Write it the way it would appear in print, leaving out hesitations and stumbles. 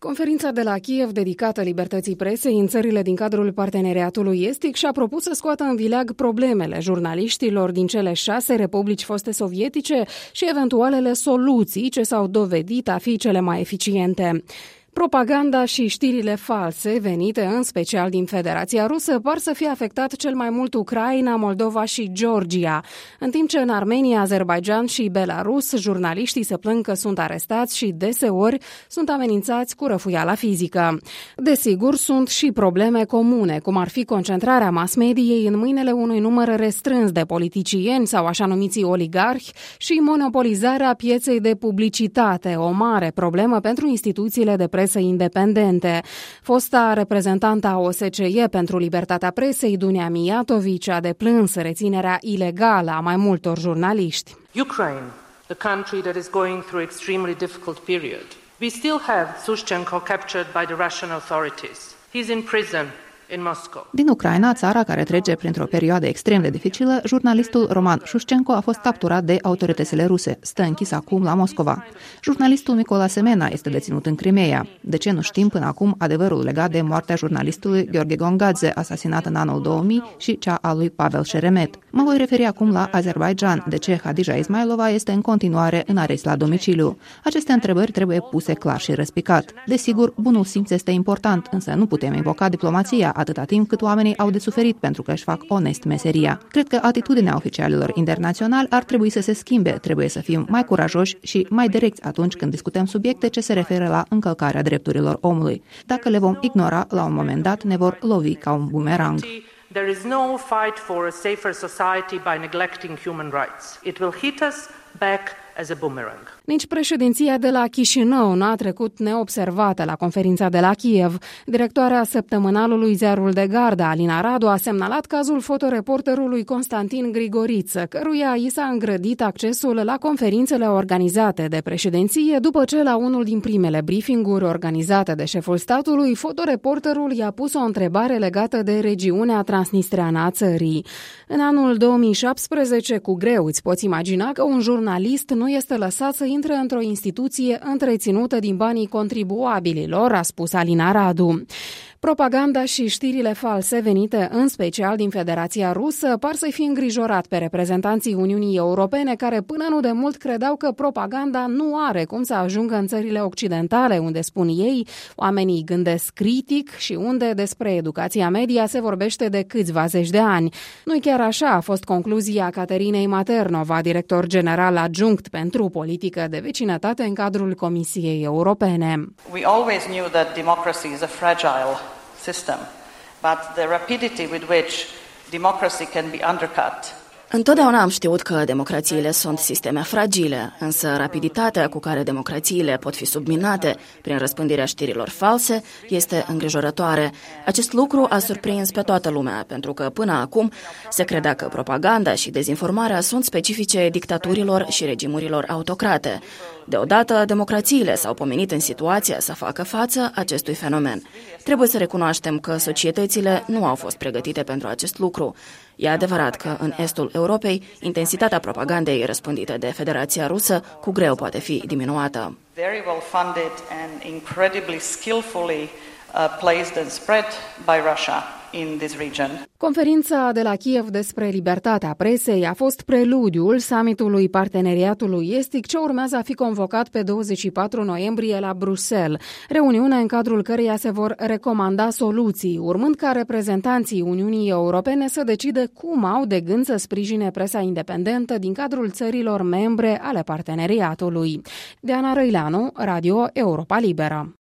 Conferința de la Kiev dedicată libertății presei în țările din cadrul parteneriatului estic și-a propus să scoată în vileag problemele jurnaliștilor din cele 6 republici foste sovietice și eventualele soluții ce s-au dovedit a fi cele mai eficiente. Propaganda și știrile false, venite în special din Federația Rusă, par să fie afectat cel mai mult Ucraina, Moldova și Georgia, în timp ce în Armenia, Azerbaidjan și Belarus, jurnaliștii se plâng că sunt arestați și deseori sunt amenințați cu răfuiala fizică. Desigur, sunt și probleme comune, cum ar fi concentrarea mass-mediei în mâinile unui număr restrâns de politicieni sau așa numiții oligarhi și monopolizarea pieței de publicitate, o mare problemă pentru instituțiile de presă independente. Fosta reprezentantă a OSCE pentru libertatea presei, Dunja Mijatović, a deplâns reținerea ilegală a mai multor jurnaliști. Ukraine, the country that is going through extremely difficult period. We still have Sushchenko captured by the Russian authorities. He's in prison in Moscow. Din Ucraina, țara care trece printr-o perioadă extrem de dificilă, jurnalistul Roman Sushchenko a fost capturat de autoritățile ruse. Stă închis acum la Moscova. Jurnalistul Mykola Semena este deținut în Crimeea. De ce nu știm până acum adevărul legat de moartea jurnalistului Gheorghe Gongadze, asasinat în anul 2000, și cea a lui Pavel Sheremet. Mă voi referi acum la Azerbaidjan, de ce Hadija Ismailova este în continuare în arest la domiciliu. Aceste întrebări trebuie puse clar și răspicat. Desigur, bunul simț este important, însă nu putem invoca diplomația atâta timp cât oamenii au de suferit pentru că își fac onest meseria. Cred că atitudinea oficialilor internaționali ar trebui să se schimbe, trebuie să fim mai curajoși și mai direcți atunci când discutăm subiecte ce se referă la încălcarea drepturilor omului. Dacă le vom ignora, la un moment dat ne vor lovi ca un bumerang. There is no fight for a safer society by neglecting human rights. It will hit us back as a boomerang. Nici președinția de la Chișinău n-a trecut neobservată la conferința de la Kiev. Directoarea săptămânalului Ziarul de Gardă, Alina Radu, a semnalat cazul fotoreporterului Constantin Grigoriță, căruia i s-a îngrădit accesul la conferințele organizate de președinție, după ce la unul din primele briefinguri organizate de șeful statului, fotoreporterul i-a pus o întrebare legată de regiunea transnistreană a țării. În anul 2017, cu greu îți poți imagina că un jurnalist nu este lăsat să intre într-o instituție întreținută din banii contribuabililor, a spus Alina Radu. Propaganda și știrile false venite în special din Federația Rusă par să-i fi îngrijorat pe reprezentanții Uniunii Europene, care până nu de mult credeau că propaganda nu are cum să ajungă în țările occidentale, unde, spun ei, oamenii gândesc critic și unde despre educația media se vorbește de câțiva zeci de ani. Nu-i chiar așa a fost concluzia Caterinei Maternova, director general adjunct pentru politică de vecinătate în cadrul Comisiei Europene. We always knew that democracy is a fragile system, but the rapidity with which democracy can be undercut. Întotdeauna am știut că democrațiile sunt sisteme fragile, însă rapiditatea cu care democrațiile pot fi subminate prin răspândirea știrilor false este îngrijorătoare. Acest lucru a surprins pe toată lumea, pentru că până acum se credea că propaganda și dezinformarea sunt specifice dictaturilor și regimurilor autocrate. Deodată, democrațiile s-au pomenit în situația să facă față acestui fenomen. Trebuie să recunoaștem că societățile nu au fost pregătite pentru acest lucru. E adevărat că în estul Europei, intensitatea propagandei răspândite de Federația Rusă cu greu poate fi diminuată. Very well funded and incredibly skillfully placed and spread by Russia in this region. Conferința de la Kiev despre libertatea presei a fost preludiul summitului parteneriatului estic ce urmează a fi convocat pe 24 noiembrie la Bruxelles, reuniune în cadrul căreia se vor recomanda soluții, urmând ca reprezentanții Uniunii Europene să decide cum au de gând să sprijine presa independentă din cadrul țărilor membre ale parteneriatului. Diana Răileanu, Radio Europa Liberă.